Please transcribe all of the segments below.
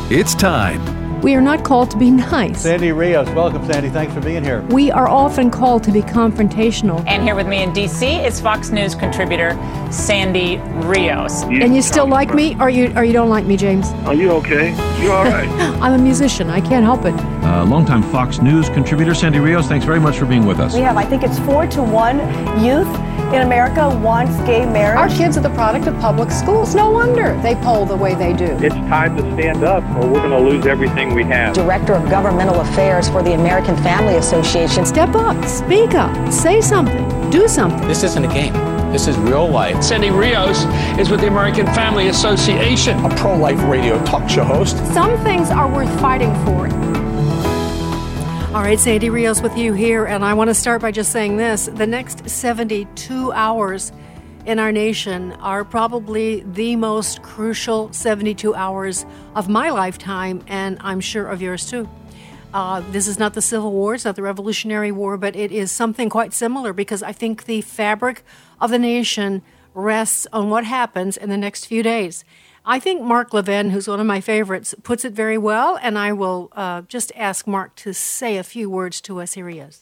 It's time. We are not called to be nice. Sandy Rios, welcome, Sandy. Thanks for being here. We are often called to be confrontational. And here with me in D.C. is Fox News contributor Sandy Rios. And you still like me, or you don't like me, James? Are you okay? You all right? I'm a musician. I can't help it. Longtime Fox News contributor Sandy Rios, thanks very much for being with us. We have, I think it's 4-1 youth in America wants gay marriage. Our kids are the product of public schools. No wonder they poll the way they do. It's time to stand up or we're going to lose everything we have. Director of Governmental Affairs for the American Family Association. Step up, speak up, say something, do something. This isn't a game. This is real life. Sandy Rios is with the American Family Association. A pro-life radio talk show host. Some things are worth fighting for. All right, Sandy Rios with you here, and I want to start by just saying this. The next 72 hours in our nation are probably the most crucial 72 hours of my lifetime, and I'm sure of yours too. This is not the Civil War, it's not the Revolutionary War, but it is something quite similar because I think the fabric of the nation rests on what happens in the next few days. I think Mark Levin, who's one of my favorites, puts it very well, and I will just ask Mark to say a few words to us. Here he is.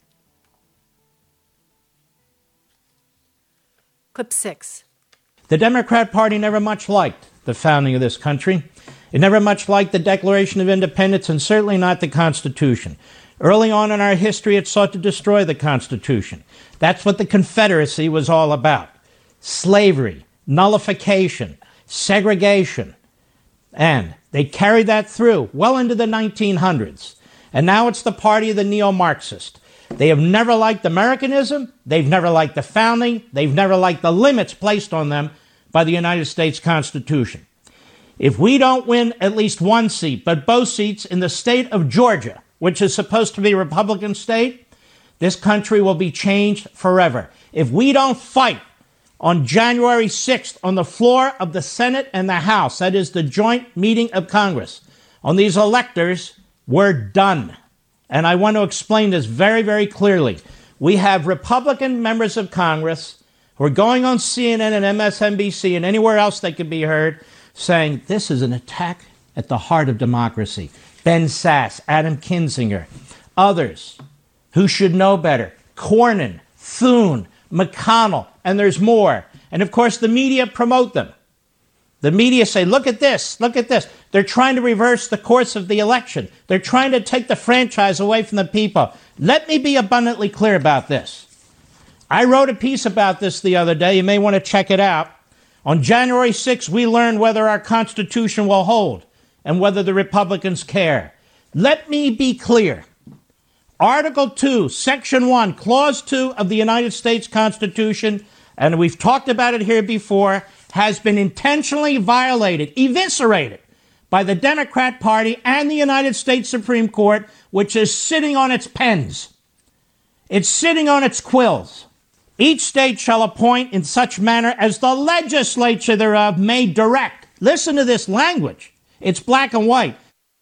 Clip 6. The Democrat Party never much liked the founding of this country. It never much liked the Declaration of Independence, and certainly not the Constitution. Early on in our history, it sought to destroy the Constitution. That's what the Confederacy was all about. Slavery, nullification, segregation. And they carried that through well into the 1900s. And now it's the party of the neo-Marxist. They have never liked Americanism. They've never liked the founding. They've never liked the limits placed on them by the United States Constitution. If we don't win at least one seat, but both seats in the state of Georgia, which is supposed to be a Republican state, this country will be changed forever. If we don't fight on January 6th on the floor of the Senate and the House, that is the joint meeting of Congress, on these electors, we're done. And I want to explain this very, very clearly. We have Republican members of Congress who are going on CNN and MSNBC and anywhere else they could be heard saying this is an attack at the heart of democracy. Ben Sasse, Adam Kinzinger, others who should know better, Cornyn, Thune, McConnell, and there's more. And of course, the media promote them. The media say, look at this, look at this. They're trying to reverse the course of the election. They're trying to take the franchise away from the people. Let me be abundantly clear about this. I wrote a piece about this the other day. You may want to check it out. On January 6th, we learned whether our Constitution will hold and whether the Republicans care. Let me be clear. Article 2, Section 1, Clause 2 of the United States Constitution, and we've talked about it here before, has been intentionally violated, eviscerated, by the Democrat Party and the United States Supreme Court, which is sitting on its pens. It's sitting on its quills. Each state shall appoint in such manner as the legislature thereof may direct. Listen to this language. It's black and white.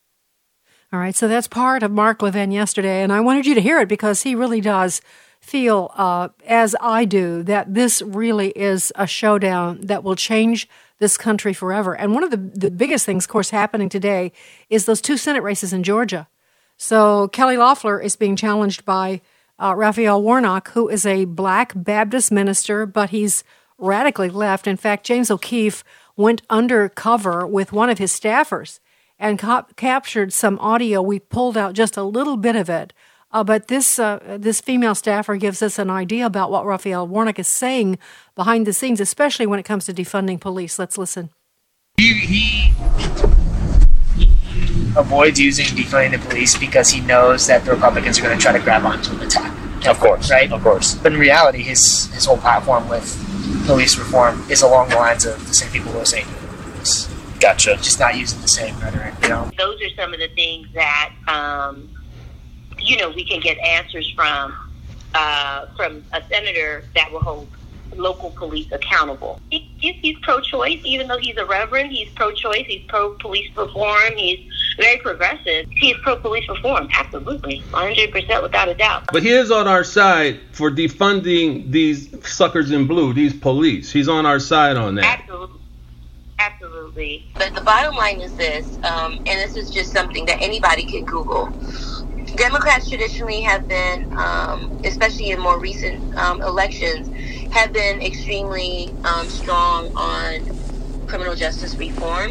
All right, so that's part of Mark Levin yesterday, and I wanted you to hear it because he really does feel, as I do, that this really is a showdown that will change this country forever. And one of the biggest things, of course, happening today is those 2 Senate races in Georgia. So Kelly Loeffler is being challenged by Raphael Warnock, who is a black Baptist minister, but he's radically left. In fact, James O'Keefe went undercover with one of his staffers and captured some audio. We pulled out just a little bit of it. But this female staffer gives us an idea about what Raphael Warnock is saying behind the scenes, especially when it comes to defunding police. Let's listen. He avoids using defunding the police because he knows that the Republicans are going to try to grab onto an attack. Of course, right? Of course. But in reality, his whole platform with police reform is along the lines of the same people who are saying police. Gotcha. Just not using the same rhetoric, you know? Those are some of the things that, we can get answers from a senator that will hold local police accountable. He's pro-choice, even though he's a reverend. He's pro-choice. He's pro-police reform. He's very progressive. He's pro-police reform, absolutely, 100% without a doubt. But he is on our side for defunding these suckers in blue, these police. He's on our side on that. Absolutely. absolutely. But the bottom line is this, and this is just something that anybody can Google. Democrats traditionally have been, especially in more recent elections, have been extremely strong on criminal justice reform,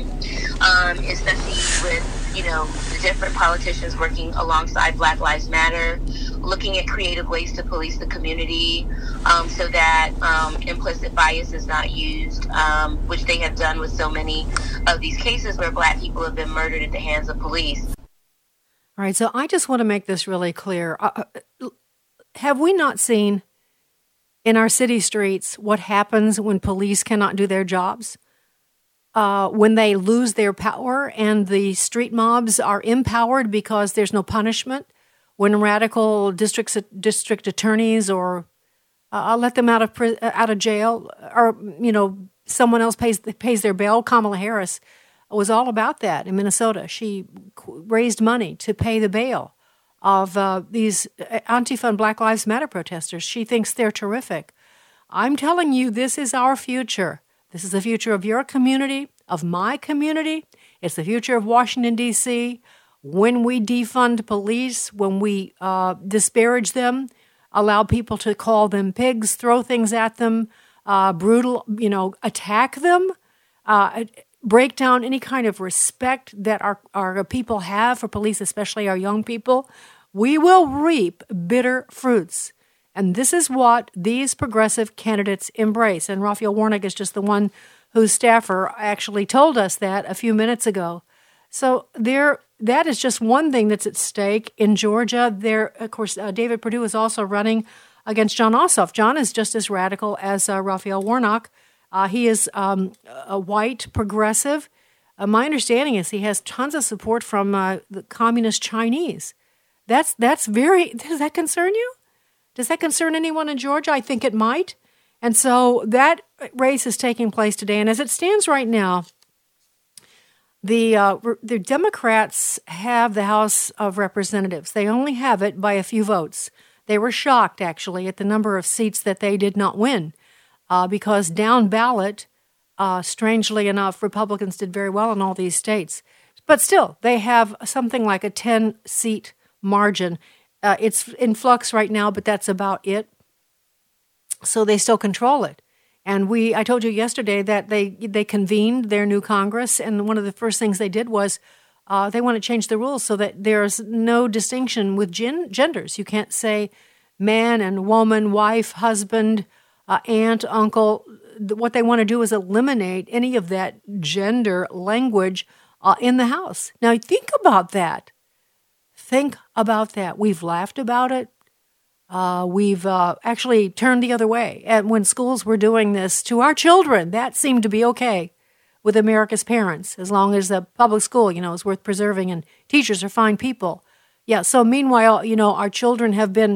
especially with, the different politicians working alongside Black Lives Matter, looking at creative ways to police the community so that implicit bias is not used, which they have done with so many of these cases where Black people have been murdered at the hands of police. All right, so I just want to make this really clear. Have we not seen in our city streets what happens when police cannot do their jobs? When they lose their power and the street mobs are empowered because there's no punishment, when radical district attorneys or let them out of jail, or someone else pays their bail. Kamala Harris was all about that in Minnesota. She raised money to pay the bail of these Antifa and Black Lives Matter protesters. She thinks they're terrific. I'm telling you, this is our future. This is the future of your community, of my community. It's the future of Washington, D.C. When we defund police, when we disparage them, allow people to call them pigs, throw things at them, brutal, attack them, break down any kind of respect that our people have for police, especially our young people, we will reap bitter fruits. And this is what these progressive candidates embrace. And Raphael Warnock is just the one whose staffer actually told us that a few minutes ago. So that is just one thing that's at stake in Georgia. Of course, David Perdue is also running against Jon Ossoff. John is just as radical as Raphael Warnock. He is a white progressive. My understanding is he has tons of support from the communist Chinese. Does that concern you? Does that concern anyone in Georgia? I think it might. And so that race is taking place today. And as it stands right now, the Democrats have the House of Representatives. They only have it by a few votes. They were shocked, actually, at the number of seats that they did not win. Because down ballot, strangely enough, Republicans did very well in all these states. But still, they have something like a 10-seat margin. It's in flux right now, but that's about it. So they still control it. And I told you yesterday that they convened their new Congress, and one of the first things they did was they want to change the rules so that there's no distinction with genders. You can't say man and woman, wife, husband, aunt, uncle. What they want to do is eliminate any of that gender language in the House. Now, think about that. Think about that. We've laughed about it. We've actually turned the other way. And when schools were doing this to our children, that seemed to be okay with America's parents, as long as the public school, is worth preserving and teachers are fine people. Yeah, so meanwhile, our children have been,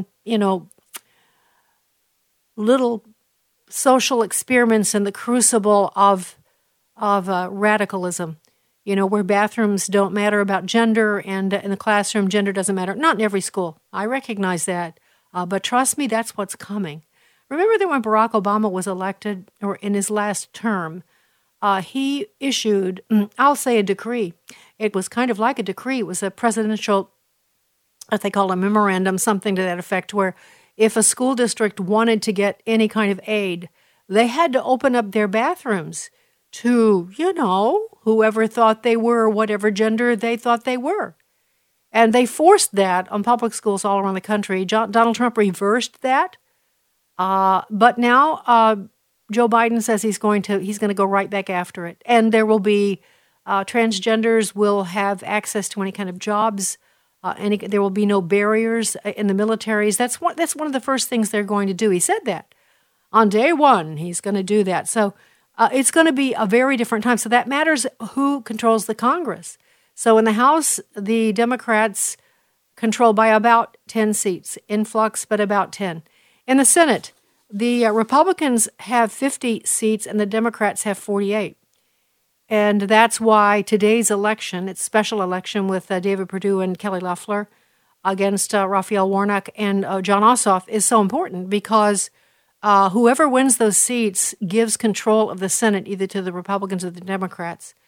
little social experiments in the crucible of radicalism, where bathrooms don't matter about gender, and in the classroom, gender doesn't matter. Not in every school. I recognize that. But trust me, that's what's coming. Remember that when Barack Obama was elected, or in his last term, he issued, I'll say a decree. It was kind of like a decree. It was a presidential, what they call a memorandum, something to that effect, where if a school district wanted to get any kind of aid, they had to open up their bathrooms to, whoever thought they were, whatever gender they thought they were. And they forced that on public schools all around the country. Donald Trump reversed that. But now Joe Biden says he's going to go right back after it. And there will be transgenders will have access to any kind of jobs. There will be no barriers in the militaries. That's one of the first things they're going to do. He said that on day one. He's going to do that. So it's going to be a very different time. So that matters who controls the Congress. So in the House, the Democrats control by about 10 seats, in flux, but about 10. In the Senate, the Republicans have 50 seats and the Democrats have 48. And that's why today's election, it's special election with David Perdue and Kelly Loeffler against Raphael Warnock and Jon Ossoff is so important because whoever wins those seats gives control of the Senate either to the Republicans or the Democrats.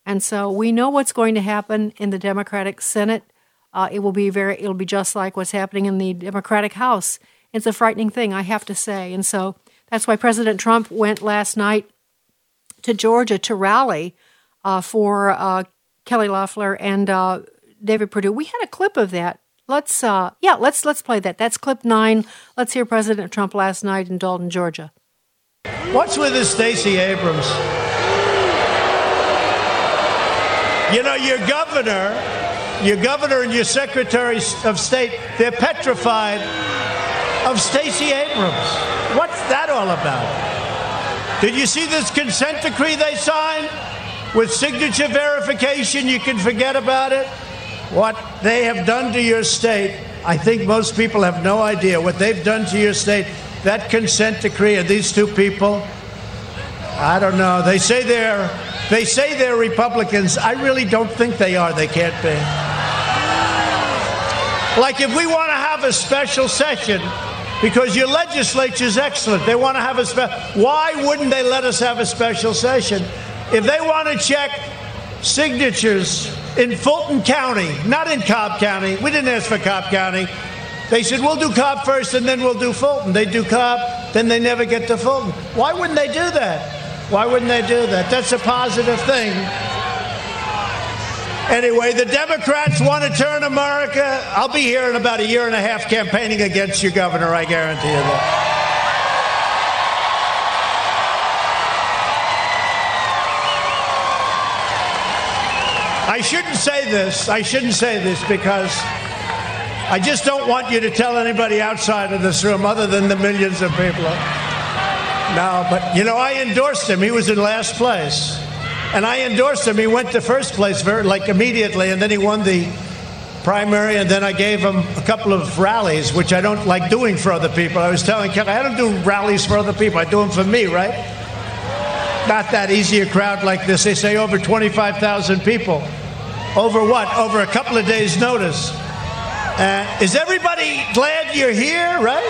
And so we know what's going to happen in the Democratic Senate. It'll be just like what's happening in the Democratic House. It's a frightening thing, I have to say. And so that's why President Trump went last night to Georgia to rally for Kelly Loeffler and David Perdue. We had a clip of that. Let's play that. That's clip 9. Let's hear President Trump last night in Dalton, Georgia. What's with this Stacey Abrams? You know, your governor and your Secretary of State, they're petrified of Stacey Abrams. What's that all about? Did you see this consent decree they signed? With signature verification, you can forget about it. What they have done to your state, I think most people have no idea what they've done to your state. That consent decree and these two people, I don't know. They say they're Republicans. I really don't think they are. They can't be. Like if we want to have a special session, because your legislature's excellent, they want to have why wouldn't they let us have a special session? If they want to check signatures in Fulton County, not in Cobb County, we didn't ask for Cobb County. They said, we'll do Cobb first and then we'll do Fulton. They do Cobb, then they never get to Fulton. Why wouldn't they do that? Why wouldn't they do that? That's a positive thing. Anyway, the Democrats want to turn America. I'll be here in about a year and a half campaigning against your governor, I guarantee you that. I shouldn't say this because I just don't want you to tell anybody outside of this room other than the millions of people. No, but, you know, I endorsed him. He was in last place. And I endorsed him. He went to first place immediately, and then he won the primary, and then I gave him a couple of rallies, which I don't like doing for other people. I was telling Kelly, I don't do rallies for other people. I do them for me, right? Not that easy a crowd like this. They say over 25,000 people. Over what? Over a couple of days' notice. Is everybody glad you're here, right?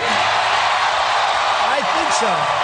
I think so.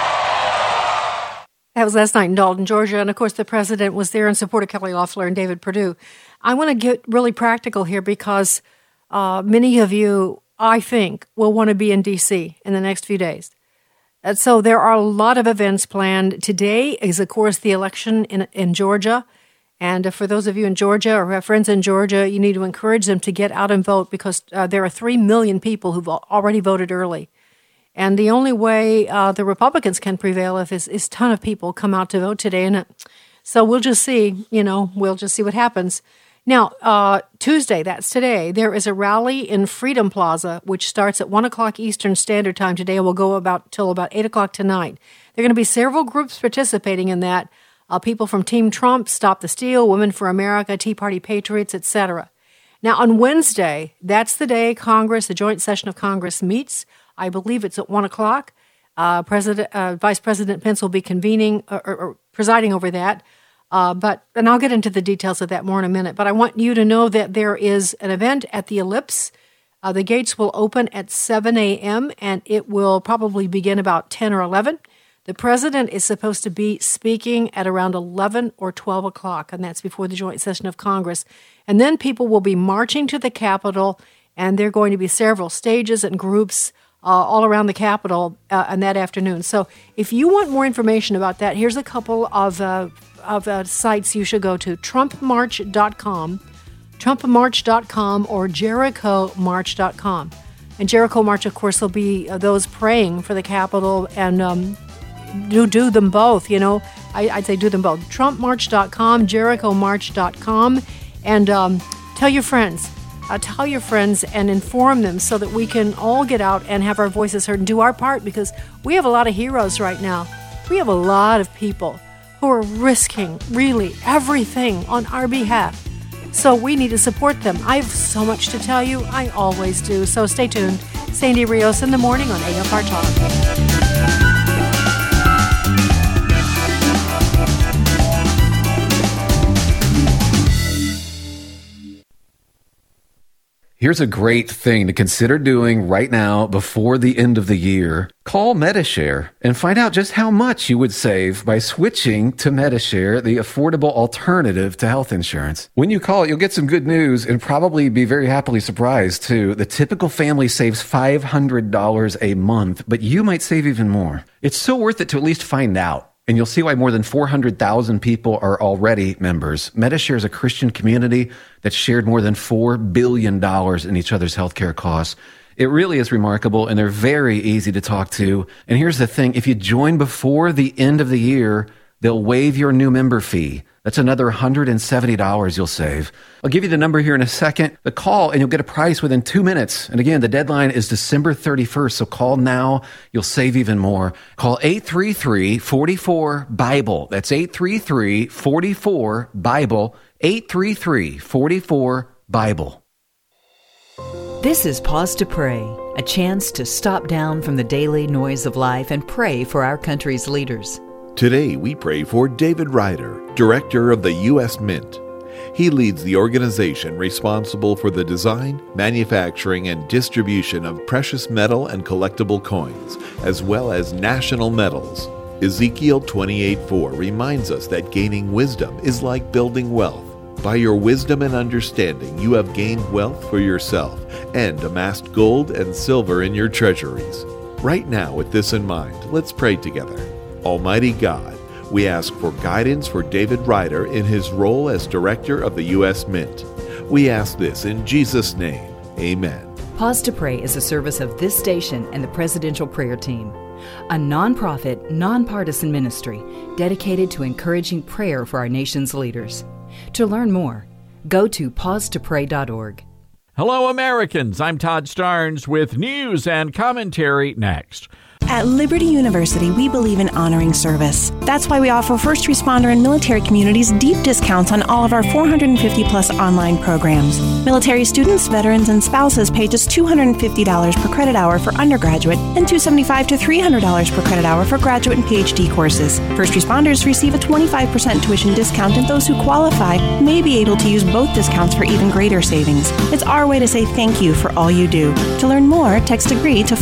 That was last night in Dalton, Georgia. And, of course, the president was there in support of Kelly Loeffler and David Perdue. I want to get really practical here because many of you, I think, will want to be in D.C. in the next few days. And so there are a lot of events planned. Today is, of course, the election in Georgia. And for those of you in Georgia or have friends in Georgia, you need to encourage them to get out and vote because there are 3 million people who've already voted early. And the only way the Republicans can prevail is a ton of people come out to vote today. And so we'll just see, we'll just see what happens. Now, Tuesday, that's today, there is a rally in Freedom Plaza, which starts at 1 o'clock Eastern Standard Time today and will go till about 8 o'clock tonight. There are going to be several groups participating in that. People from Team Trump, Stop the Steal, Women for America, Tea Party Patriots, etc. Now, on Wednesday, that's the day the joint session of Congress meets. I believe it's at 1 o'clock. Vice President Pence will be convening or presiding over that. And I'll get into the details of that more in a minute. But I want you to know that there is an event at the Ellipse. The gates will open at 7 a.m., and it will probably begin about 10 or 11. The president is supposed to be speaking at around 11 or 12 o'clock, and that's before the joint session of Congress. And then people will be marching to the Capitol, and there are going to be several stages and groups all around the Capitol on that afternoon. So if you want more information about that, here's a couple of sites you should go to: TrumpMarch.com, TrumpMarch.com, or JerichoMarch.com. And Jericho March, of course, will be those praying for the Capitol and do them both, I'd say do them both. TrumpMarch.com, JerichoMarch.com, and tell your friends and inform them so that we can all get out and have our voices heard and do our part, because we have a lot of heroes right now. We have a lot of people who are risking really everything on our behalf. So we need to support them. I have so much to tell you. I always do. So stay tuned. Sandy Rios in the morning on AFR Talk. Here's a great thing to consider doing right now before the end of the year. Call Medi-Share and find out just how much you would save by switching to Medi-Share, the affordable alternative to health insurance. When you call, you'll get some good news and probably be very happily surprised, too. The typical family saves $500 a month, but you might save even more. It's so worth it to at least find out. And you'll see why more than 400,000 people are already members. Medi-Share is a Christian community that's shared more than $4 billion in each other's healthcare costs. It really is remarkable, and they're very easy to talk to. And here's the thing. If you join before the end of the year, they'll waive your new member fee. That's another $170 you'll save. I'll give you the number here in a second. The call, and you'll get a price within 2 minutes. And again, the deadline is December 31st, so call now. You'll save even more. Call 833-44-BIBLE. That's 833-44-BIBLE. 833-44-BIBLE. This is Pause to Pray, a chance to stop down from the daily noise of life and pray for our country's leaders. Today, we pray for David Ryder, Director of the U.S. Mint. He leads the organization responsible for the design, manufacturing, and distribution of precious metal and collectible coins, as well as national medals. Ezekiel 28:4 reminds us that gaining wisdom is like building wealth. By your wisdom and understanding, you have gained wealth for yourself and amassed gold and silver in your treasuries. Right now, with this in mind, let's pray together. Almighty God, we ask for guidance for David Ryder in his role as Director of the U.S. Mint. We ask this in Jesus' name. Amen. Pause to Pray is a service of this station and the Presidential Prayer Team, a nonprofit, nonpartisan ministry dedicated to encouraging prayer for our nation's leaders. To learn more, go to pausetopray.org. Hello, Americans. I'm Todd Starnes with news and commentary next. At Liberty University, we believe in honoring service. That's why we offer first responder and military communities deep discounts on all of our 450-plus online programs. Military students, veterans, and spouses pay just $250 per credit hour for undergraduate and $275 to $300 per credit hour for graduate and PhD courses. First responders receive a 25% tuition discount, and those who qualify may be able to use both discounts for even greater savings. It's our way to say thank you for all you do. To learn more, text AGREE to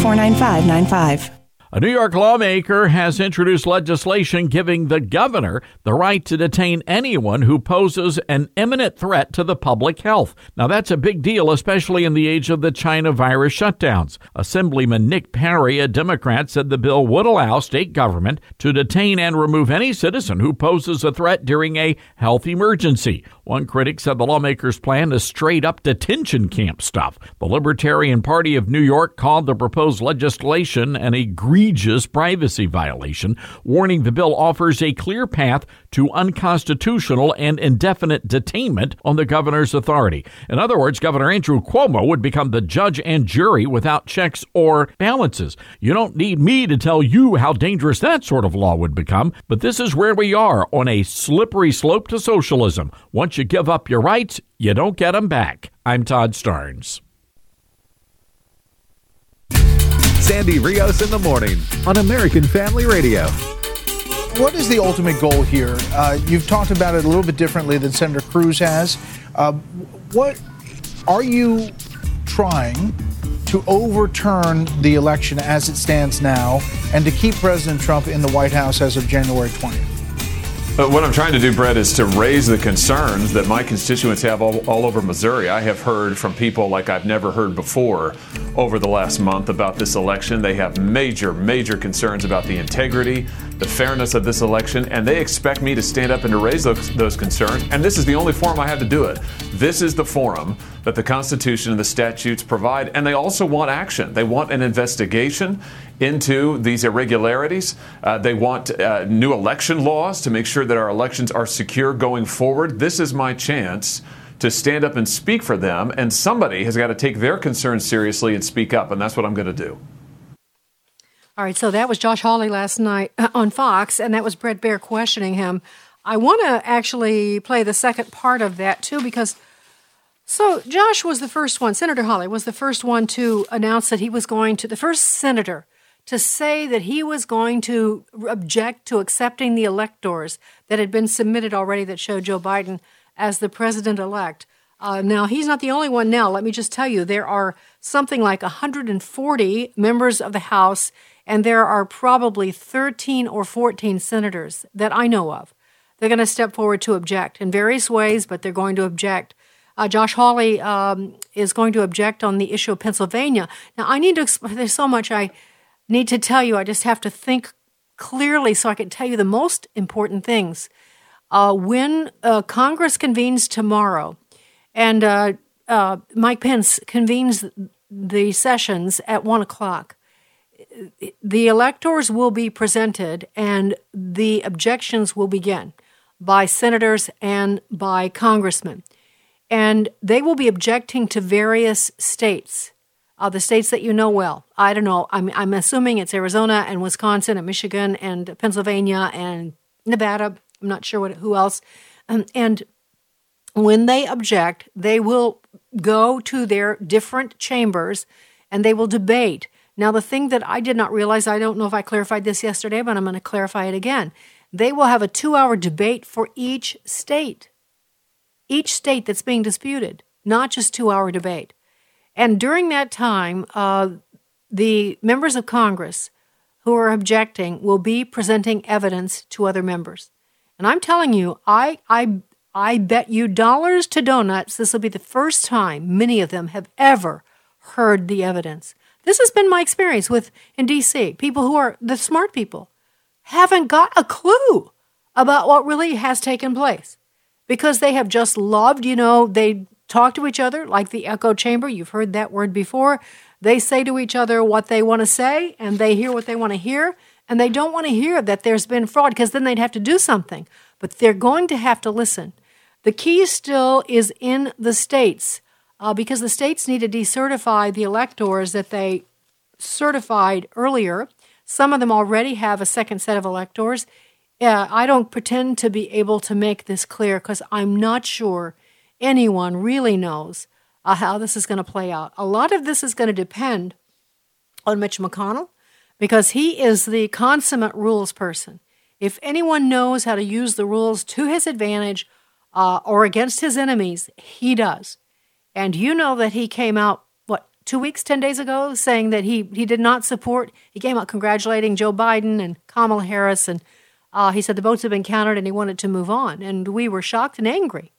49595. A New York lawmaker has introduced legislation giving the governor the right to detain anyone who poses an imminent threat to the public health. Now, that's a big deal, especially in the age of the China virus shutdowns. Assemblyman Nick Perry, a Democrat, said the bill would allow state government to detain and remove any citizen who poses a threat during a health emergency. One critic said the lawmaker's plan is straight-up detention camp stuff. The Libertarian Party of New York called the proposed legislation an egregious privacy violation, warning the bill offers a clear path to unconstitutional and indefinite detainment on the governor's authority. In other words, Governor Andrew Cuomo would become the judge and jury without checks or balances. You don't need me to tell you how dangerous that sort of law would become, but this is where we are on a slippery slope to socialism. Once you give up your rights, you don't get them back. I'm Todd Starnes. Sandy Rios in the morning on American Family Radio. What is the ultimate goal here? You've talked about it a little bit differently than Senator Cruz has. What are you trying to overturn the election as it stands now and to keep President Trump in the White House as of January 20th? What I'm trying to do, Brett, is to raise the concerns that my constituents have all over Missouri. I have heard from people like I've never heard before over the last month about this election. They have major, major concerns about the integrity, the fairness of this election, and they expect me to stand up and to raise those concerns. And this is the only forum I have to do it. This is the forum that the Constitution and the statutes provide, and they also want action. They want an investigation into these irregularities. They want new election laws to make sure that our elections are secure going forward. This is my chance to stand up and speak for them, and somebody has got to take their concerns seriously and speak up, and that's what I'm going to do. All right, so that was Josh Hawley last night on Fox, and that was Bret Baier questioning him. I want to actually play the second part of that, too, because so Josh was the first one, Senator Hawley was the first one to announce that he was going to, the first senator to say that he was going to object to accepting the electors that had been submitted already that showed Joe Biden as the president-elect. Now, he's not the only one now. Let me just tell you, there are something like 140 members of the House, and there are probably 13 or 14 senators that I know of. They're going to step forward to object in various ways, but they're going to object. Josh Hawley is going to object on the issue of Pennsylvania. Now, I need to explain. There's so much I need to tell you. I just have to think clearly so I can tell you the most important things. When Congress convenes tomorrow, and Mike Pence convenes the sessions at 1 o'clock, the electors will be presented, and the objections will begin by senators and by congressmen. And they will be objecting to various states, the states that you know well. I don't know. I'm assuming it's Arizona and Wisconsin and Michigan and Pennsylvania and Nevada. I'm not sure who else. And when they object, they will go to their different chambers and they will debate. Now, the thing that I did not realize, I don't know if I clarified this yesterday, but I'm going to clarify it again. They will have a 2-hour debate for each state that's being disputed, not just 2-hour debate. And during that time, the members of Congress who are objecting will be presenting evidence to other members. And I'm telling you, I bet you dollars to donuts this will be the first time many of them have ever heard the evidence. This has been my experience in D.C. People who are the smart people haven't got a clue about what really has taken place because they have just loved, they talk to each other like the echo chamber. You've heard that word before. They say to each other what they want to say, and they hear what they want to hear, and they don't want to hear that there's been fraud because then they'd have to do something. But they're going to have to listen. The key still is in the states because the states need to decertify the electors that they certified earlier. Some of them already have a second set of electors. I don't pretend to be able to make this clear because I'm not sure anyone really knows how this is going to play out. A lot of this is going to depend on Mitch McConnell because he is the consummate rules person. If anyone knows how to use the rules to his advantage or against his enemies, he does. And you know that he came out, 10 days ago, saying that he did not support, he came out congratulating Joe Biden and Kamala Harris, and he said the votes had been counted and he wanted to move on. And we were shocked and angry.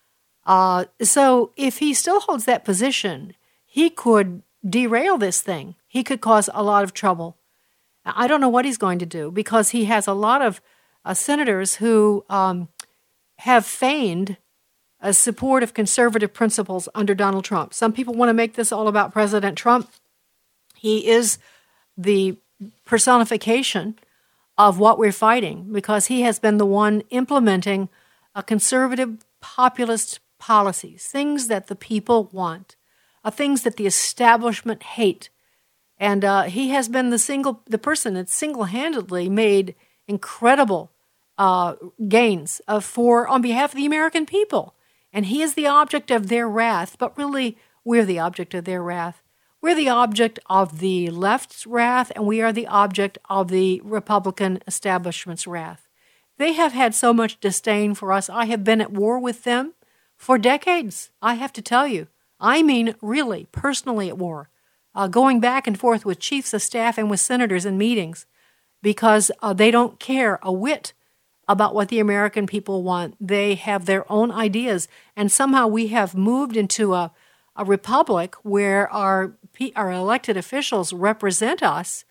So if he still holds that position, he could derail this thing. He could cause a lot of trouble. I don't know what he's going to do because he has a lot of senators who have feigned a support of conservative principles under Donald Trump. Some people want to make this all about President Trump. He is the personification of what we're fighting because he has been the one implementing a conservative populist policies, things that the people want, things that the establishment hate. And he has been the person that single-handedly made incredible gains on behalf of the American people. And he is the object of their wrath, but really we're the object of their wrath. We're the object of the left's wrath, and we are the object of the Republican establishment's wrath. They have had so much disdain for us. I have been at war with them for decades, I have to tell you. I mean, really, personally at war. Going back and forth with chiefs of staff and with senators in meetings because they don't care a whit about what the American people want. They have their own ideas. And somehow we have moved into a republic where our elected officials represent us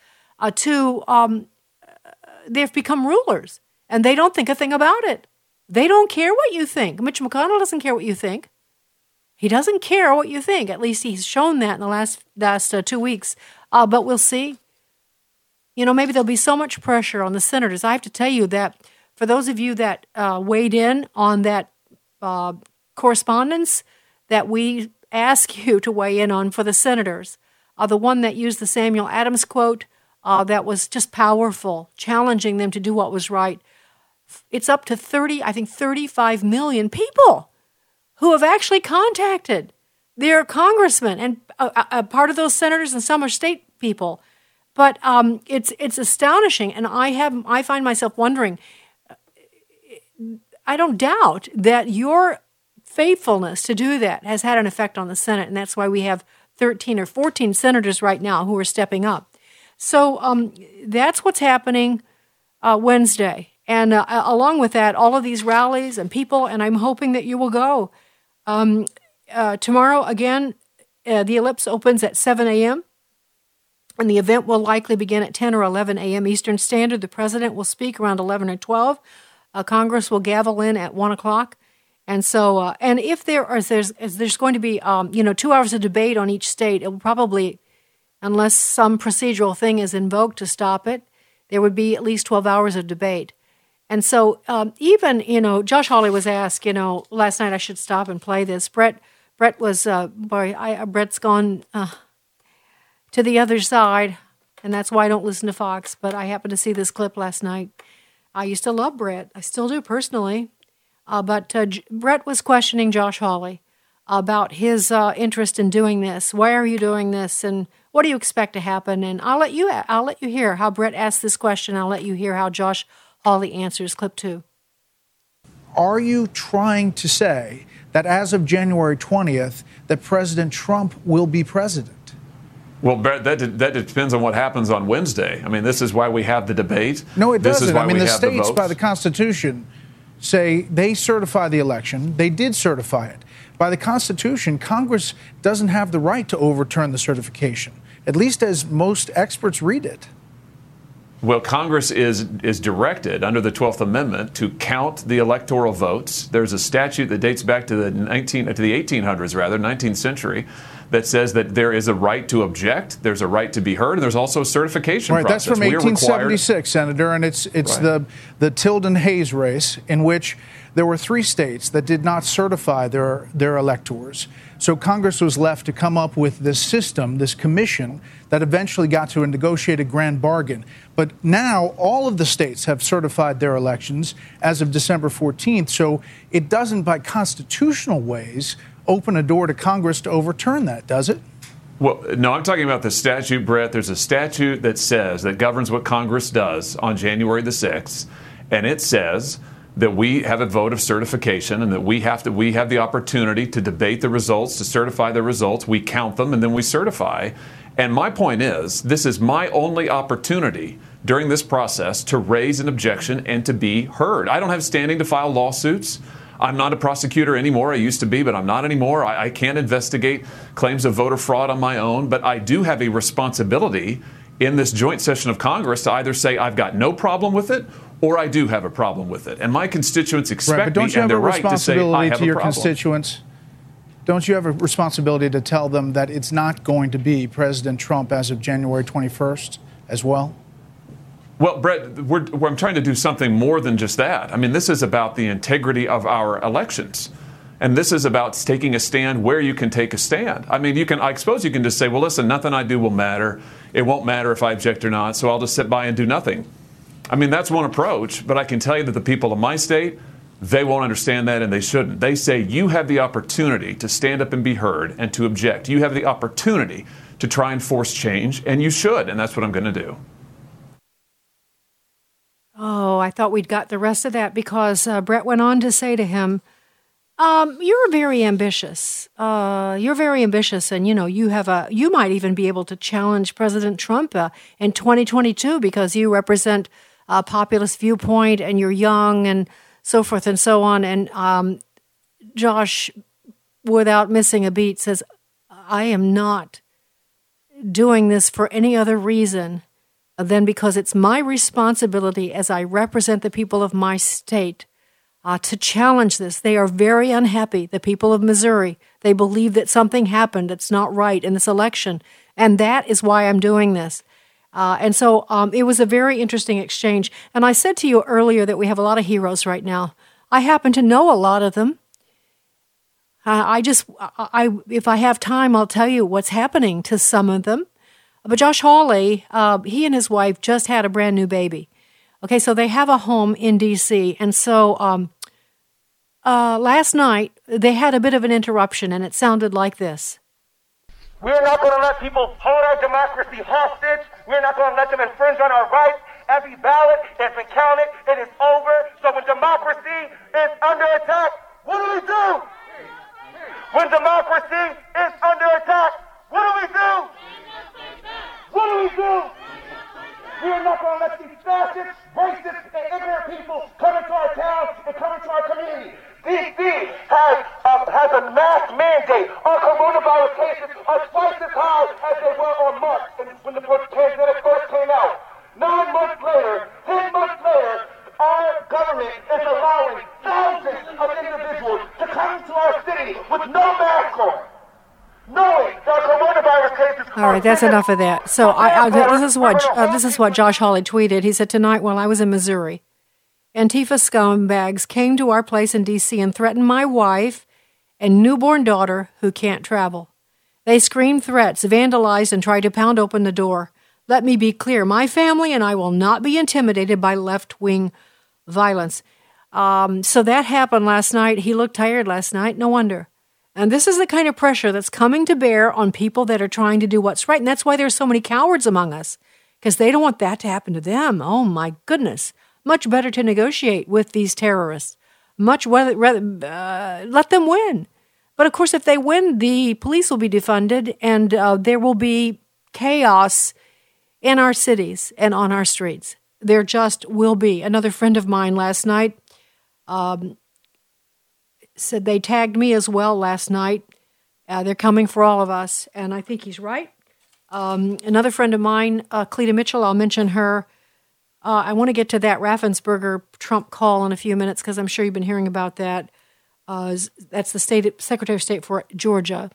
they've become rulers. And they don't think a thing about it. They don't care what you think. Mitch McConnell doesn't care what you think. He doesn't care what you think. At least he's shown that in the last 2 weeks. But we'll see. Maybe there'll be so much pressure on the senators. I have to tell you that for those of you that weighed in on that correspondence that we ask you to weigh in on for the senators, the one that used the Samuel Adams quote that was just powerful, challenging them to do what was right. It's up to 35 million people who have actually contacted their congressmen, and a part of those senators and some are state people. But it's astonishing, and I find myself wondering. I don't doubt that your faithfulness to do that has had an effect on the Senate, and that's why we have 13 or 14 senators right now who are stepping up. So that's what's happening Wednesday. And along with that, all of these rallies and people, and I'm hoping that you will go. Tomorrow, again, the Ellipse opens at 7 a.m., and the event will likely begin at 10 or 11 a.m. Eastern Standard. The president will speak around 11 or 12. Congress will gavel in at 1 o'clock. And so, and if there's going to be, 2 hours of debate on each state, it will probably, unless some procedural thing is invoked to stop it, there would be at least 12 hours of debate. And so even, Josh Hawley was asked, last night I should stop and play this. Brett was, Brett's gone to the other side, and that's why I don't listen to Fox, but I happened to see this clip last night. I used to love Brett. I still do personally. But Brett was questioning Josh Hawley about his interest in doing this. Why are you doing this? And what do you expect to happen? And I'll let you hear how Brett asked this question. I'll let you hear how Josh Hawley answers. Clip 2. Are you trying to say that as of January 20th, that President Trump will be president? Well, Brett, that depends on what happens on Wednesday. I mean, this is why we have the debate. No, it doesn't. This is why the have states, the by the Constitution, say they certify the election. They did certify it. By the Constitution, Congress doesn't have the right to overturn the certification, at least as most experts read it. Well, Congress is directed under the 12th Amendment to count the electoral votes. There's a statute that dates back to the 1800s, 19th century, that says that there is a right to object, there's a right to be heard, and there's also a certification process. That's from 1876, Senator, and it's right. the Tilden-Hayes race, in which there were 3 states that did not certify their electors. So Congress was left to come up with this system, this commission, that eventually got to a negotiated grand bargain. But now all of the states have certified their elections as of December 14th, so it doesn't, by constitutional ways, open a door to Congress to overturn that, does it? Well, no, I'm talking about the statute, Brett. There's a statute that says, that governs what Congress does on January the 6th, and it says that we have a vote of certification and that we have the opportunity to debate the results, to certify the results. We count them and then we certify. And my point is, this is my only opportunity during this process to raise an objection and to be heard. I don't have standing to file lawsuits. I'm not a prosecutor anymore. I used to be, but I'm not anymore. I can't investigate claims of voter fraud on my own, but I do have a responsibility in this joint session of Congress to either say I've got no problem with it or I do have a problem with it. And my constituents expect me and they're right to say I have a problem. Constituents, don't you have a responsibility to tell them that it's not going to be President Trump as of January 21st as well? Well, Brett, I'm trying to do something more than just that. I mean, this is about the integrity of our elections. And this is about taking a stand where you can take a stand. I mean, I suppose you can just say, well, listen, nothing I do will matter. It won't matter if I object or not, so I'll just sit by and do nothing. I mean, that's one approach, but I can tell you that the people of my state, they won't understand that and they shouldn't. They say you have the opportunity to stand up and be heard and to object. You have the opportunity to try and force change, and you should, and that's what I'm going to do. Oh, I thought we'd got the rest of that because Brett went on to say to him, you're very ambitious. You're very ambitious, and you might even be able to challenge President Trump in 2022 because you represent a populist viewpoint and you're young and so forth and so on. And Josh, without missing a beat, says, I am not doing this for any other reason than because it's my responsibility as I represent the people of my state to challenge this. They are very unhappy, the people of Missouri. They believe that something happened that's not right in this election, and that is why I'm doing this. And so it was a very interesting exchange. And I said to you earlier that we have a lot of heroes right now. I happen to know a lot of them. If I have time, I'll tell you what's happening to some of them. But Josh Hawley, he and his wife just had a brand new baby. Okay, so they have a home in D.C., and so last night they had a bit of an interruption, and it sounded like this. We're not going to let people hold our democracy hostage. We're not going to let them infringe on our rights. Every ballot has been counted. It is over. So when democracy is under attack, what do? when democracy is under attack, what do we do? What do we do? We are not going to let these fascists, racist, and ignorant people come into our town and come into our community. D.C. has a mass mandate. Our coronavirus cases are twice as high as they were on March when the pandemic first came out. 9 months later, 10 months later, our government is allowing thousands of individuals to come to our city with no mask on, knowing that coronavirus cases. All right, that's enough of that. So this is what Josh Hawley tweeted. He said, "Tonight, while I was in Missouri, Antifa scumbags came to our place in D.C. and threatened my wife and newborn daughter who can't travel. They screamed threats, vandalized, and tried to pound open the door. Let me be clear, my family and I will not be intimidated by left-wing violence." So that happened last night. He looked tired last night. No wonder. And this is the kind of pressure that's coming to bear on people that are trying to do what's right. And that's why there's so many cowards among us, because they don't want that to happen to them. Oh, my goodness. Much better to negotiate with these terrorists. Much rather let them win. But, of course, if they win, the police will be defunded, and there will be chaos in our cities and on our streets. There just will be. Another friend of mine last night said they tagged me as well last night. They're coming for all of us, and I think he's right. Another friend of mine, Cleta Mitchell, I'll mention her. I want to get to that Raffensperger Trump call in a few minutes because I'm sure you've been hearing about that. That's the Secretary of State for Georgia,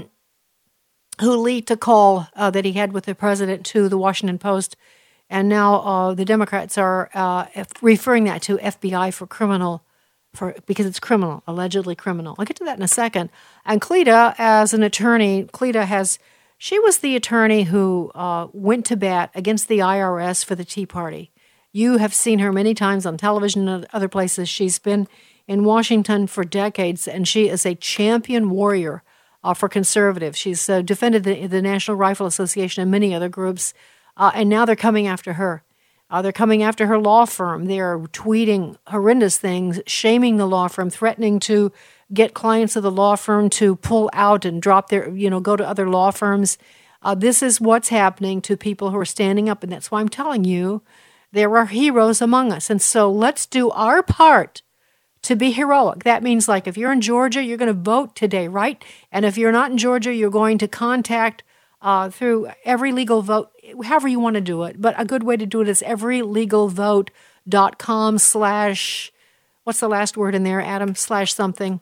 who leaked a call that he had with the president to the Washington Post, and now the Democrats are referring that to FBI because it's criminal, allegedly criminal. I'll get to that in a second. And Cleta, as an attorney, she was the attorney who went to bat against the IRS for the Tea Party. You have seen her many times on television and other places. She's been in Washington for decades, and she is a champion warrior for conservatives. She's defended the National Rifle Association and many other groups, and now they're coming after her. They're coming after her law firm. They're tweeting horrendous things, shaming the law firm, threatening to get clients of the law firm to pull out and drop go to other law firms. This is what's happening to people who are standing up, and that's why I'm telling you there are heroes among us. And so let's do our part to be heroic. That means, like, if you're in Georgia, you're going to vote today, right? And if you're not in Georgia, you're going to contact through Every Legal Vote, however you want to do it. But a good way to do it is everylegalvote.com/ what's the last word in there, Adam? /something.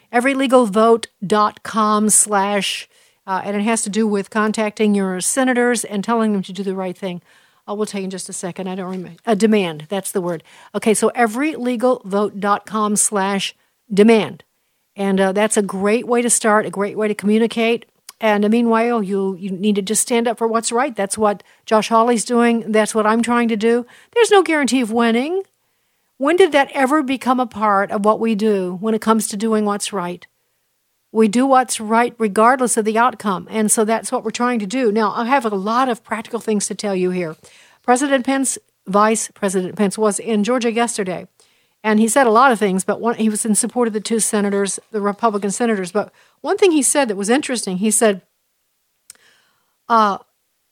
Everylegalvote.com/ and it has to do with contacting your senators and telling them to do the right thing. We'll tell you in just a second. I don't remember. Demand, that's the word. Okay, so everylegalvote.com/ demand. And that's a great way to start, a great way to communicate. And meanwhile, you need to just stand up for what's right. That's what Josh Hawley's doing. That's what I'm trying to do. There's no guarantee of winning. When did that ever become a part of what we do when it comes to doing what's right? We do what's right regardless of the outcome. And so that's what we're trying to do. Now, I have a lot of practical things to tell you here. Vice President Pence was in Georgia yesterday, and he said a lot of things, but he was in support of the two senators, the Republican senators. But one thing he said that was interesting, he said, on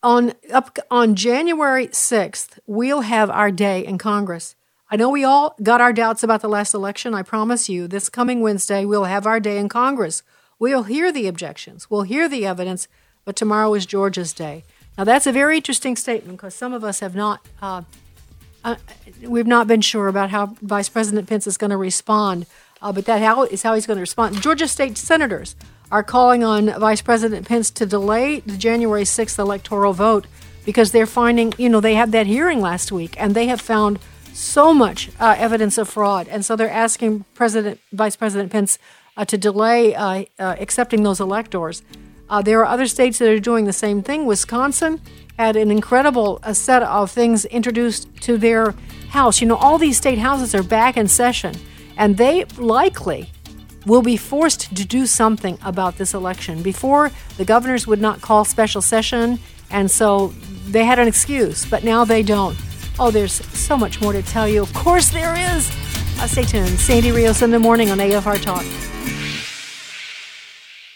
January 6th, we'll have our day in Congress. I know we all got our doubts about the last election. I promise you, this coming Wednesday, we'll have our day in Congress. We'll hear the objections. We'll hear the evidence, but tomorrow is Georgia's day. Now, that's a very interesting statement because some of us have not, we've not been sure about how Vice President Pence is going to respond, but that is how he's going to respond. Georgia state senators are calling on Vice President Pence to delay the January 6th electoral vote because they're finding, they had that hearing last week, and they have found so much evidence of fraud. And so they're asking Vice President Pence to delay accepting those electors. There are other states that are doing the same thing. Wisconsin had an incredible set of things introduced to their house. All these state houses are back in session, and they likely will be forced to do something about this election. Before, the governors would not call special session, and so they had an excuse, but now they don't. Oh, there's so much more to tell you. Of course there is. Stay tuned. Sandy Rios in the morning on AFR Talk.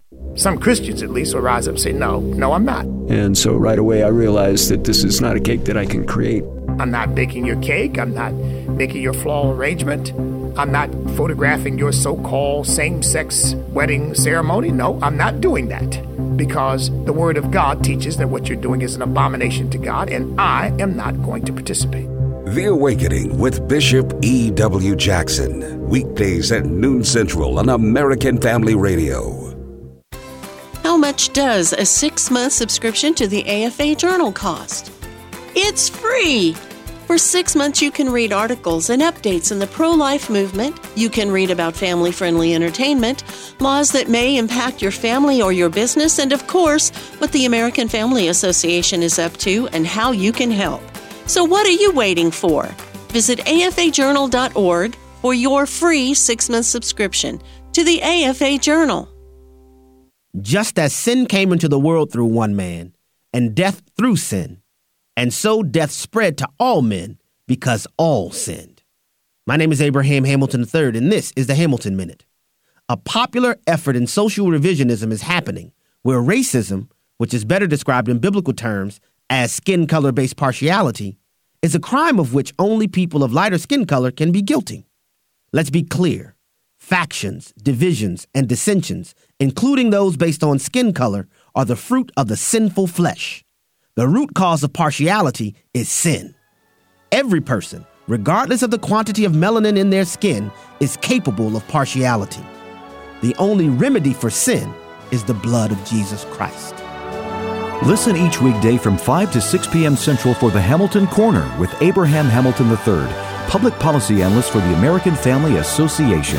Some Christians, at least, will rise up and say, no, I'm not. And so right away I realized that this is not a cake that I can create. I'm not baking your cake. I'm not making your floral arrangement. I'm not photographing your so-called same-sex wedding ceremony. No, I'm not doing that, because the Word of God teaches that what you're doing is an abomination to God, and I am not going to participate. The Awakening with Bishop E.W. Jackson. Weekdays at noon Central on American Family Radio. How much does a 6-month subscription to the AFA Journal cost? It's free! For 6 months, you can read articles and updates in the pro-life movement. You can read about family-friendly entertainment, laws that may impact your family or your business, and of course, what the American Family Association is up to and how you can help. So what are you waiting for? Visit afajournal.org for your free 6-month subscription to the AFA Journal. Just as sin came into the world through one man, and death through sin, and so death spread to all men because all sinned. My name is Abraham Hamilton III, and this is the Hamilton Minute. A popular effort in social revisionism is happening, where racism, which is better described in biblical terms as skin color-based partiality, is a crime of which only people of lighter skin color can be guilty. Let's be clear. Factions, divisions, and dissensions, including those based on skin color, are the fruit of the sinful flesh. The root cause of partiality is sin. Every person, regardless of the quantity of melanin in their skin, is capable of partiality. The only remedy for sin is the blood of Jesus Christ. Listen each weekday from 5 to 6 p.m. Central for the Hamilton Corner with Abraham Hamilton III, public policy analyst for the American Family Association.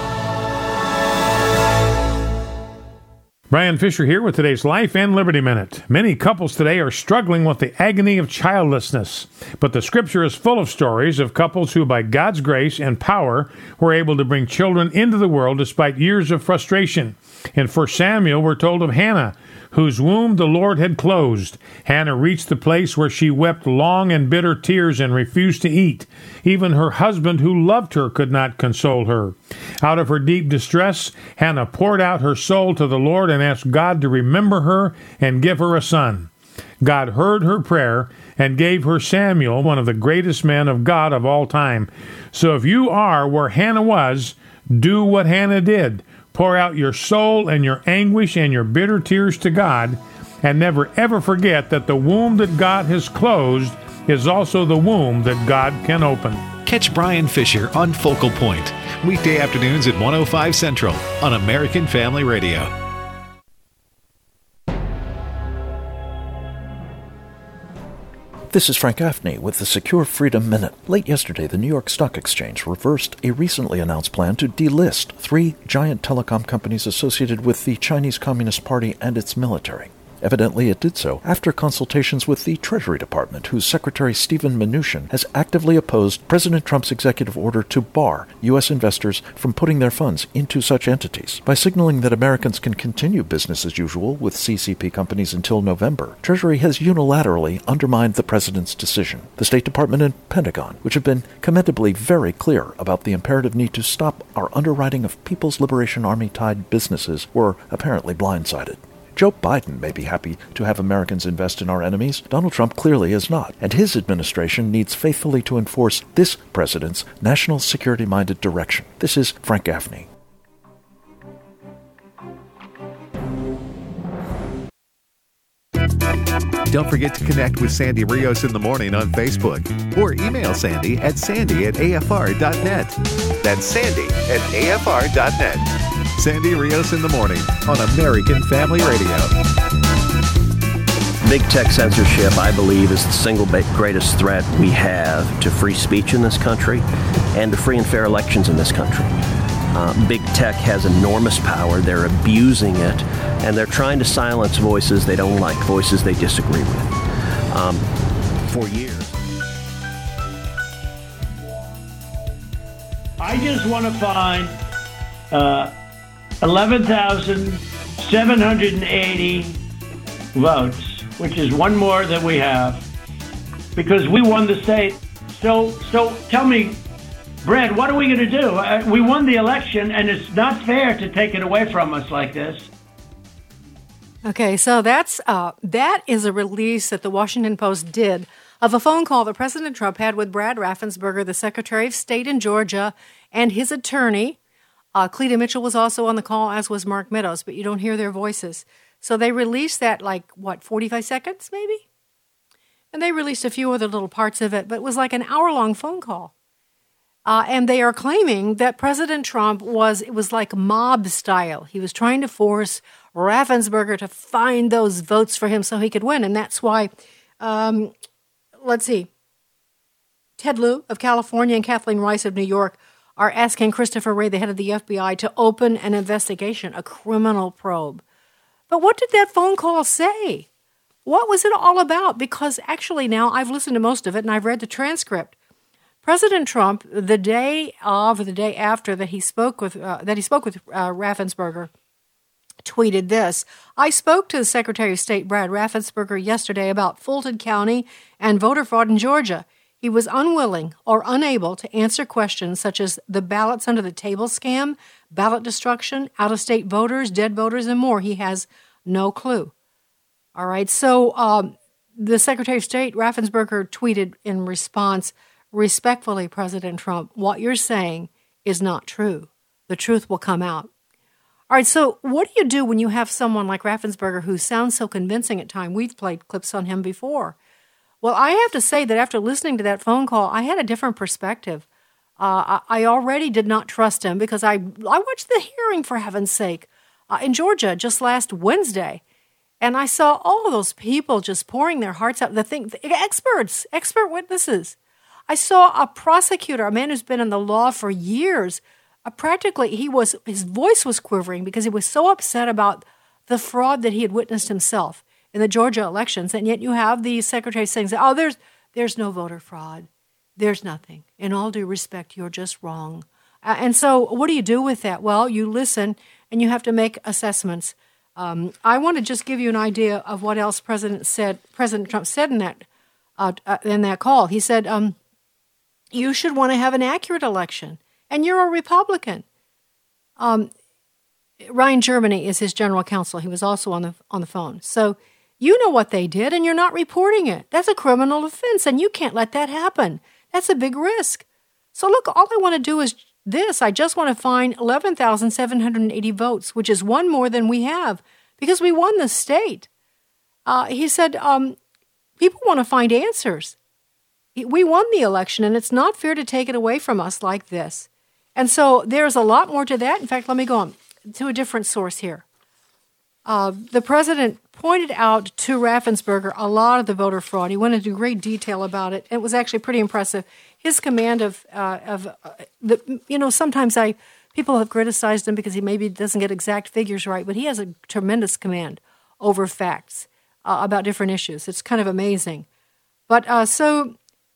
Brian Fisher here with today's Life and Liberty Minute. Many couples today are struggling with the agony of childlessness, but the Scripture is full of stories of couples who, by God's grace and power, were able to bring children into the world despite years of frustration. In 1 Samuel, we're told of Hannah, whose womb the Lord had closed. Hannah reached the place where she wept long and bitter tears and refused to eat. Even her husband, who loved her, could not console her. Out of her deep distress, Hannah poured out her soul to the Lord and asked God to remember her and give her a son. God heard her prayer and gave her Samuel, one of the greatest men of God of all time. So if you are where Hannah was, do what Hannah did. Pour out your soul and your anguish and your bitter tears to God, and never ever forget that the womb that God has closed is also the womb that God can open. Catch Brian Fisher on Focal Point, weekday afternoons at 1:05 Central on American Family Radio. This is Frank Gaffney with the Secure Freedom Minute. Late yesterday, the New York Stock Exchange reversed a recently announced plan to delist 3 giant telecom companies associated with the Chinese Communist Party and its military. Evidently, it did so after consultations with the Treasury Department, whose Secretary Steven Mnuchin has actively opposed President Trump's executive order to bar U.S. investors from putting their funds into such entities. By signaling that Americans can continue business as usual with CCP companies until November, Treasury has unilaterally undermined the president's decision. The State Department and Pentagon, which have been commendably very clear about the imperative need to stop our underwriting of People's Liberation Army-tied businesses, were apparently blindsided. Joe Biden may be happy to have Americans invest in our enemies. Donald Trump clearly is not, and his administration needs faithfully to enforce this president's national security-minded direction. This is Frank Gaffney. Don't forget to connect with Sandy Rios in the morning on Facebook or email Sandy at sandy@afr.net. That's sandy@afr.net. Sandy Rios in the morning on American Family Radio. Big tech censorship, I believe, is the single greatest threat we have to free speech in this country and to free and fair elections in this country. Big tech has enormous power. They're abusing it, and they're trying to silence voices they don't like, voices they disagree with. For years. I just want to find 11,780 votes, which is one more than we have, because we won the state. So tell me, Brad, what are we going to do? We won the election, and it's not fair to take it away from us like this. Okay, so that is a release that the Washington Post did of a phone call that President Trump had with Brad Raffensperger, the Secretary of State in Georgia, and his attorney. Cleta Mitchell was also on the call, as was Mark Meadows, but you don't hear their voices. So they released that 45 seconds maybe? And they released a few other little parts of it, but it was like an hour-long phone call. And they are claiming that President Trump it was like mob style. He was trying to force Raffensperger to find those votes for him so he could win. And that's why, let's see, Ted Lieu of California and Kathleen Rice of New York are asking Christopher Wray, the head of the FBI, to open an investigation, a criminal probe. But what did that phone call say? What was it all about? Because actually now I've listened to most of it and I've read the transcript. President Trump, the day of or the day after that he spoke with Raffensperger, tweeted this: "I spoke to the Secretary of State Brad Raffensperger yesterday about Fulton County and voter fraud in Georgia. He was unwilling or unable to answer questions such as the ballots under the table scam, ballot destruction, out-of-state voters, dead voters, and more. He has no clue." All right, so the Secretary of State Raffensperger tweeted in response, "Respectfully, President Trump, what you're saying is not true. The truth will come out." All right, so what do you do when you have someone like Raffensperger who sounds so convincing at times? We've played clips on him before. Well, I have to say that after listening to that phone call, I had a different perspective. I already did not trust him because I watched the hearing, for heaven's sake, in Georgia just last Wednesday. And I saw all of those people just pouring their hearts out. Expert witnesses. I saw a prosecutor, a man who's been in the law for years. Practically, his voice was quivering because he was so upset about the fraud that he had witnessed himself in the Georgia elections. And yet you have the secretary saying, "Oh, there's no voter fraud. There's nothing. In all due respect, you're just wrong." And so what do you do with that? Well, you listen and you have to make assessments. I want to just give you an idea of what else President Trump said in that call. He said, you should want to have an accurate election, and you're a Republican. Ryan Germany is his general counsel. He was also on the phone. So you know what they did, and you're not reporting it. That's a criminal offense, and you can't let that happen. That's a big risk. So look, all I want to do is this. I just want to find 11,780 votes, which is one more than we have, because we won the state. He said, people want to find answers. We won the election, and it's not fair to take it away from us like this. And so there's a lot more to that. In fact, let me go on to a different source here. The president pointed out to Raffensperger a lot of the voter fraud. He went into great detail about it. It was actually pretty impressive. His command sometimes people have criticized him because he maybe doesn't get exact figures right, but he has a tremendous command over facts about different issues. It's kind of amazing. But so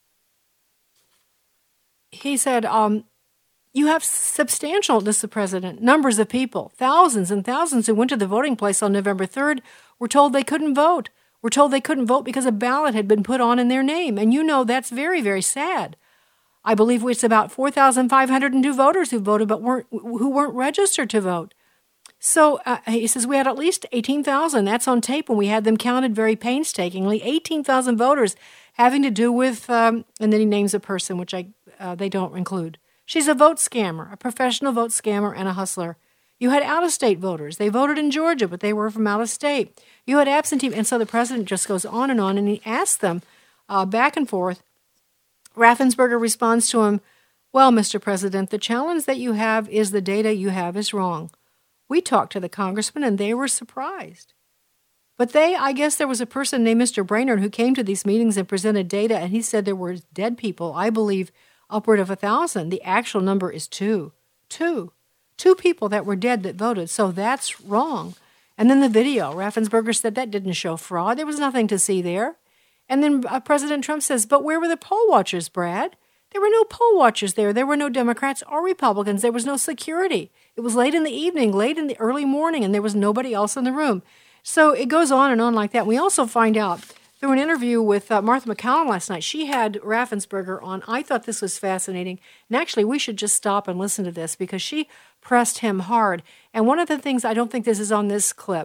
he said, you have substantial, this is the president, numbers of people, thousands and thousands who went to the voting place on November 3rd were told they couldn't vote. Were told they couldn't vote because a ballot had been put on in their name. And you know that's very, very sad. I believe it's about 4,502 voters who voted but who weren't registered to vote. So he says we had at least 18,000. That's on tape when we had them counted very painstakingly. 18,000 voters having to do with, and then he names a person, which they don't include. She's a vote scammer, a professional vote scammer and a hustler. You had out-of-state voters. They voted in Georgia, but they were from out of state. You had absentee, and so the president just goes on, and he asks them back and forth. Raffensperger responds to him, "Well, Mr. President, the challenge that you have is the data you have is wrong. We talked to the congressman, and they were surprised. But I guess there was a person named Mr. Brainerd who came to these meetings and presented data, and he said there were dead people, I believe, upward of 1,000. The actual number is 2. 2 people that were dead that voted, so that's wrong." And then the video, Raffensperger said that didn't show fraud. There was nothing to see there. And then President Trump says, "But where were the poll watchers, Brad? There were no poll watchers there. There were no Democrats or Republicans. There was no security. It was late in the evening, late in the early morning, and there was nobody else in the room." So it goes on and on like that. We also find out through an interview with Martha MacCallum last night, she had Raffensperger on. I thought this was fascinating. And actually, we should just stop and listen to this because she pressed him hard. And one of the things, I don't think this is on this clip,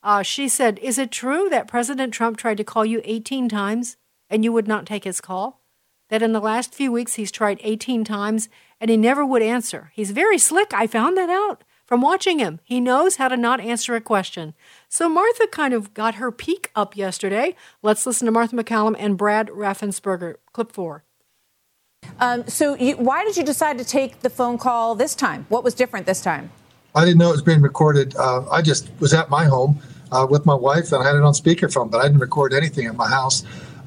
She said, is it true that President Trump tried to call you 18 times and you would not take his call? That in the last few weeks he's tried 18 times and he never would answer. He's very slick. I found that out from watching him. He knows how to not answer a question. So Martha kind of got her peak up yesterday. Let's listen to Martha MacCallum and Brad Raffensperger. Clip 4. Why did you decide to take the phone call this time? What was different this time? I didn't know it was being recorded. I just was at my home with my wife, and I had it on speakerphone, but I didn't record anything at my house.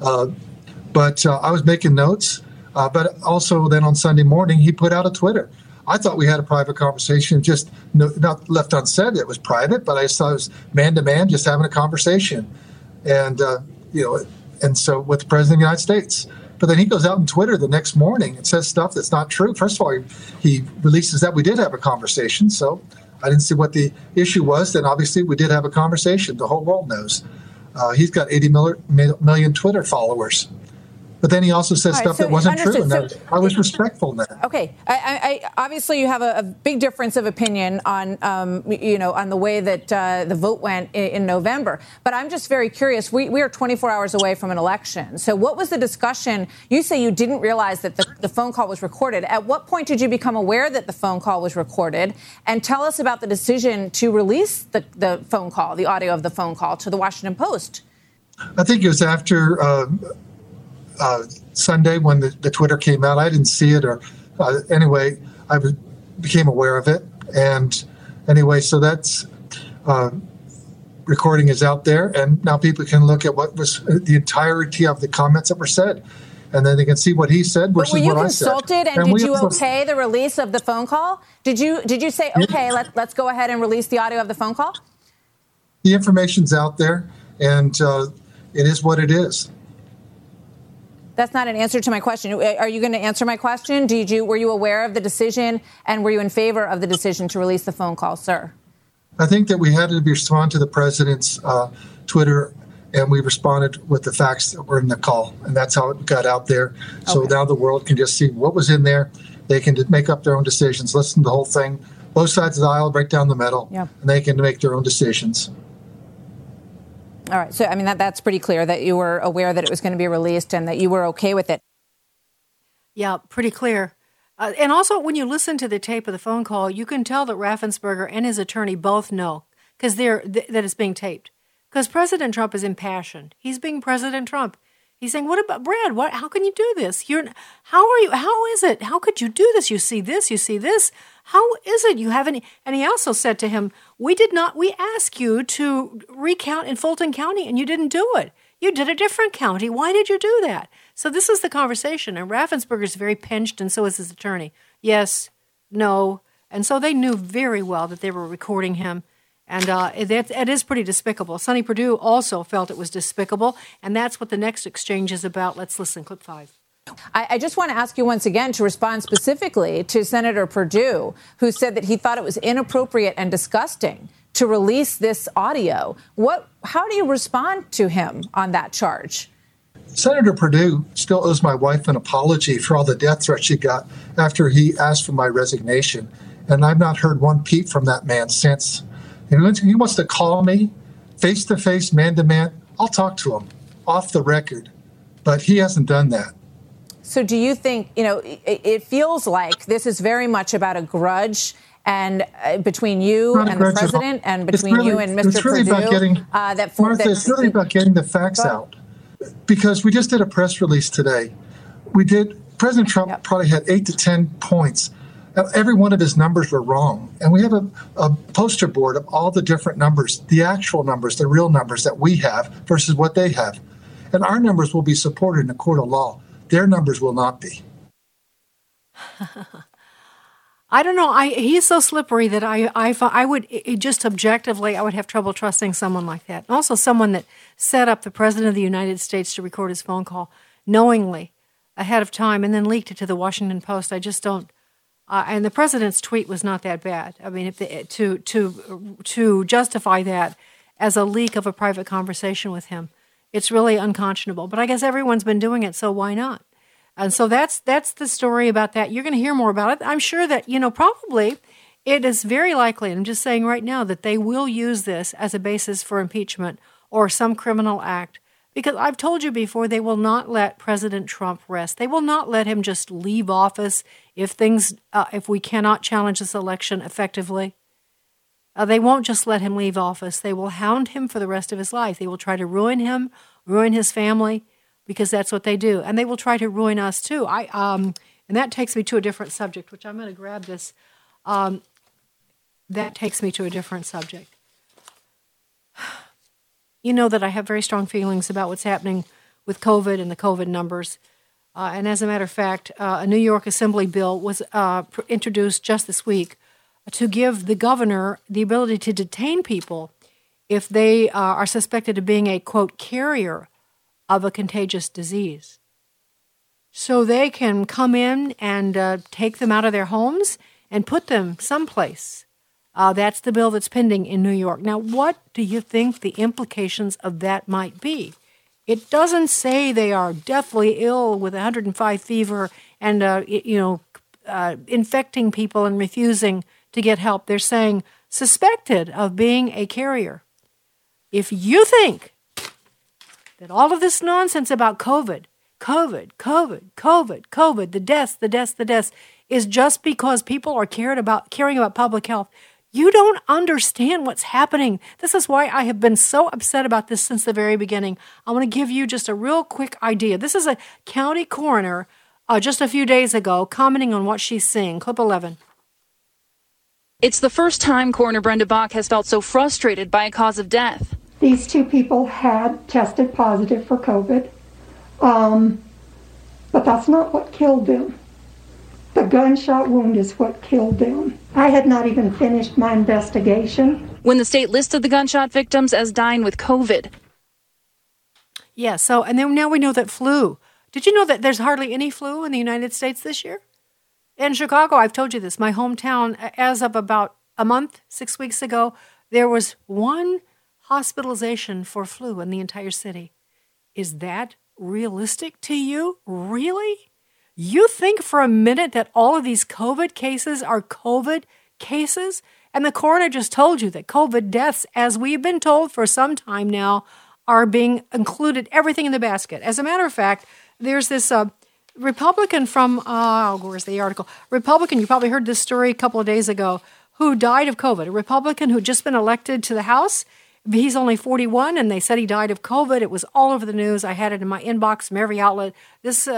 But I was making notes. But also then on Sunday morning, he put out a Twitter. I thought we had a private conversation, just not left unsaid. It was private, but I saw it was man-to-man, just having a conversation. And, and so with the President of the United States. But then he goes out on Twitter the next morning and says stuff that's not true. First of all, he releases that we did have a conversation. So I didn't see what the issue was. Then obviously we did have a conversation. The whole world knows. He's got 80 million Twitter followers. But then he also said stuff that wasn't true, and I was respectful in that. Okay, I obviously you have a big difference of opinion on, on the way that the vote went in November. But I'm just very curious. We are 24 hours away from an election. So what was the discussion? You say you didn't realize that the phone call was recorded. At what point did you become aware that the phone call was recorded? And tell us about the decision to release the phone call, the audio of the phone call, to the Washington Post. I think it was after Sunday when the Twitter came out. I didn't see it, or anyway, I became aware of it. And anyway, so that's recording is out there, and now people can look at what was the entirety of the comments that were said, and then they can see what he said versus what I said. Were you consulted, and did you okay the release of the phone call? Did you say, okay, let's go ahead and release the audio of the phone call? The information's out there, and it is what it is. That's not an answer to my question. Are you going to answer my question? Were you aware of the decision, and were you in favor of the decision to release the phone call, sir? I think that we had to respond to the president's Twitter, and we responded with the facts that were in the call, and that's how it got out there. So now the world can just see what was in there. They can make up their own decisions, listen to the whole thing, both sides of the aisle, right down the middle, and they can make their own decisions. All right. So, I mean, that's pretty clear that you were aware that it was going to be released and that you were okay with it. Yeah, pretty clear. And also, when you listen to the tape of the phone call, you can tell that Raffensperger and his attorney both know that it's being taped. Because President Trump is impassioned. He's being President Trump. He's saying, "What about Brad? How can you do this? How is it? How could you do this? You see this, you see this. How is it you haven't?" And he also said to him, we asked you to recount in Fulton County and you didn't do it. You did a different county. Why did you do that? So this is the conversation. And Raffensperger's very pinched, and so is his attorney. Yes, no. And so they knew very well that they were recording him. And it is pretty despicable. Sonny Perdue also felt it was despicable, and that's what the next exchange is about. Let's listen, clip 5. I just want to ask you once again to respond specifically to Senator Perdue, who said that he thought it was inappropriate and disgusting to release this audio. How do you respond to him on that charge? Senator Perdue still owes my wife an apology for all the death threats she got after he asked for my resignation, and I've not heard one peep from that man since. And he wants to call me face-to-face, man-to-man. I'll talk to him off the record, but he hasn't done that. So do you think, it feels like this is very much about a grudge and between you and the president and between you and Mr. Perdue? Martha, it's really about getting the facts out, because we just did a press release today. President Trump probably had 8 to 10 points. Every one of his numbers were wrong. And we have a poster board of all the different numbers, the actual numbers, the real numbers that we have versus what they have. And our numbers will be supported in a court of law. Their numbers will not be. I don't know. He's so slippery that I would just objectively, I would have trouble trusting someone like that. Also someone that set up the President of the United States to record his phone call knowingly ahead of time and then leaked it to the Washington Post. I just don't. And the president's tweet was not that bad. I mean, to justify that as a leak of a private conversation with him, it's really unconscionable. But I guess everyone's been doing it, so why not? And so that's the story about that. You're going to hear more about it. I'm sure that, probably it is very likely, and I'm just saying right now, that they will use this as a basis for impeachment or some criminal act. Because I've told you before, they will not let President Trump rest. They will not let him just leave office if we cannot challenge this election effectively. They won't just let him leave office. They will hound him for the rest of his life. They will try to ruin him, ruin his family, because that's what they do. And they will try to ruin us too. And that takes me to a different subject, which I'm going to grab this. That takes me to a different subject. You know that I have very strong feelings about what's happening with COVID and the COVID numbers. And as a matter of fact, a New York Assembly bill was introduced just this week to give the governor the ability to detain people if they are suspected of being a, quote, carrier of a contagious disease. So they can come in and take them out of their homes and put them someplace. That's the bill that's pending in New York. Now, what do you think the implications of that might be? It doesn't say they are deathly ill with 105 fever and, infecting people and refusing to get help. They're saying suspected of being a carrier. If you think that all of this nonsense about COVID, the deaths, is just because people are caring about public health, you don't understand what's happening. This is why I have been so upset about this since the very beginning. I want to give you just a real quick idea. This is a county coroner just a few days ago commenting on what she's seeing. Clip 11. It's the first time Coroner Brenda Bach has felt so frustrated by a cause of death. These two people had tested positive for COVID, but that's not what killed them. The gunshot wound is what killed them. I had not even finished my investigation when the state listed the gunshot victims as dying with COVID. Yeah, and then now we know that flu. Did you know that there's hardly any flu in the United States this year? In Chicago, I've told you this, my hometown, as of about a month, 6 weeks ago, there was one hospitalization for flu in the entire city. Is that realistic to you? Really? You think for a minute that all of these COVID cases are COVID cases? And the coroner just told you that COVID deaths, as we've been told for some time now, are being included, everything in the basket. As a matter of fact, there's this Republican from, where's the article? Republican, you probably heard this story a couple of days ago, who died of COVID. A Republican who'd just been elected to the House. He's only 41, and they said he died of COVID. It was all over the news. I had it in my inbox from every outlet. This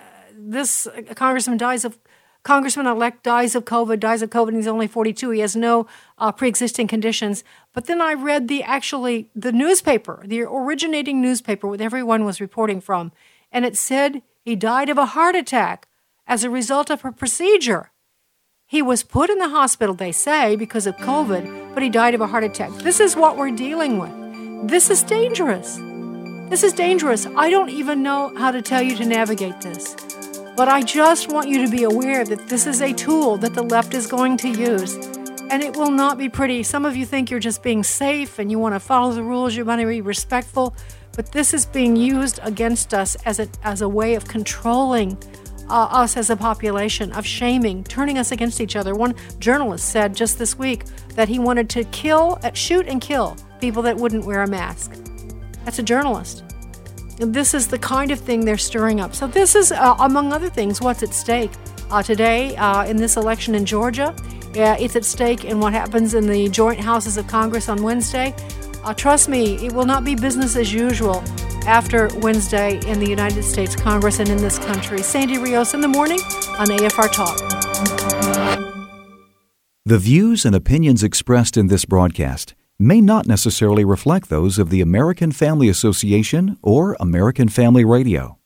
congressman-elect dies of COVID, and he's only 42. He has no pre-existing conditions. But then I read the newspaper, the originating newspaper where everyone was reporting from, and it said he died of a heart attack as a result of a procedure. He was put in the hospital, they say, because of COVID, but he died of a heart attack. This is what we're dealing with. This is dangerous. I don't even know how to tell you to navigate this. But I just want you to be aware that this is a tool that the left is going to use. And it will not be pretty. Some of you think you're just being safe and you want to follow the rules, you want to be respectful. But this is being used against us as a way of controlling us as a population, of shaming, turning us against each other. One journalist said just this week that he wanted to shoot and kill people that wouldn't wear a mask. That's a journalist. And this is the kind of thing they're stirring up. So this is, among other things, what's at stake today in this election in Georgia. It's at stake in what happens in the joint houses of Congress on Wednesday. Trust me, it will not be business as usual after Wednesday in the United States Congress and in this country. Sandy Rios in the morning on AFR Talk. The views and opinions expressed in this broadcast may not necessarily reflect those of the American Family Association or American Family Radio.